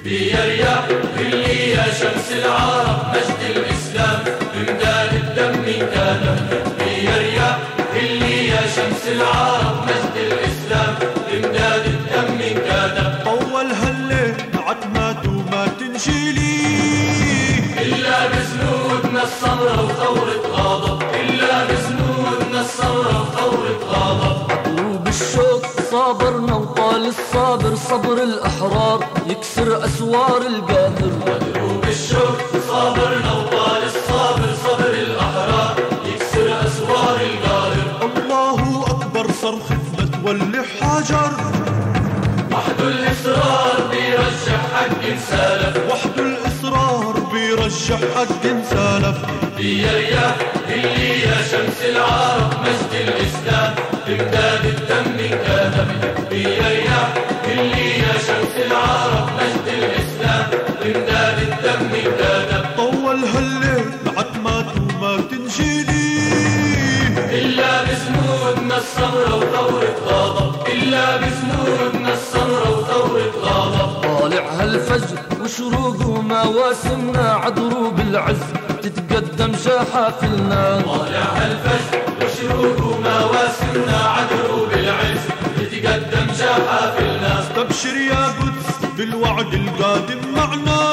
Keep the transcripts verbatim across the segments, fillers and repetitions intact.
بيا رياح اللي يا شمس العرب مجد الإسلام بمداد الدم كان. بيا رياح اللي يا شمس العرب مجد الإسلام بمداد الدم كان. أول هالليل عتمات وما تنجلي إلا بزنودنا السمرة وثورة غاضب، إلا بزنودنا السمرة وثورة غاضب. دروب الشوق صابرنا وطال الصابر صبر الأحرار يكسر أسوار القاهر. دروب الشوق صابرنا وطال الصابر صبر الأحرار يكسر أسوار القاهر. الله أكبر صرخ تولي حجر، وحده الإصرار بيرجح حق سالف، وحده الإصرار بيرجح حق سالف. بيا رياح اللي يا شمس العرب مجد الإسلام بمداد الدم كذب. بيا رياح اللي يا شمس العرب مجد الإسلام بمداد الدم كذب. طول هالليل عتمات وما تنجلي إلا بزنودنا السمرة وثورة غاضب، إلا بزنودنا السمرة وثورة غاضب. طالع هالفجر وشروق ومواسمنا عدروب العز تتقدم شحافلنا. طالع هالفجر وشروق ومواسمنا عدروب العز تتقدم شحافلنا. استبشر يا قدس بالوعد القادم معنا،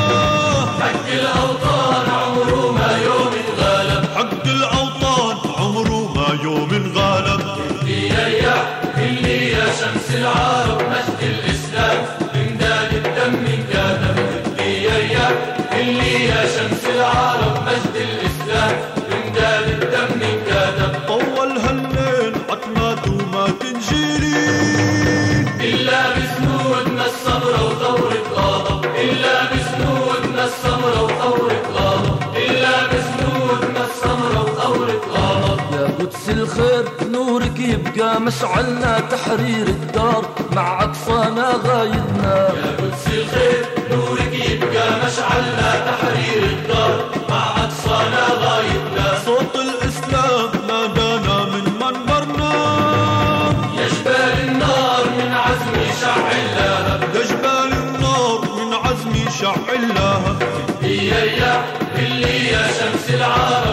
حق الأوطان عمره ما يوم انغلب، حق الأوطان عمره ما يوم انغلب. بيا رياح اللي يا شمس العرب مجد الإسلام بمداد الدم كذب. بيا رياح اللي يا شمس العرب مجد الإسلام بمداد الدم كذب. طول هالليل عتمات وما تنجلي إلا بزنودنا السمرة وثورة غاضب، إلا بزنودنا السمرة وثورة غاضب، إلا بزنودنا السمرة وثورة غاضب. يا قدس الخير نورك يبقى مشعلنا تحرير الدار مع أقصانا غايدنا. يا قدس الخير نورك يبقى مشعلنا تحرير الدار مع أقصانا غايدنا. صوت الإسلام نادانا من منبرنا، يا جبال النار من عزمي شعلها، يا جبال النار من عزمي شعلها. بيا رياح اللي يا شمس العرب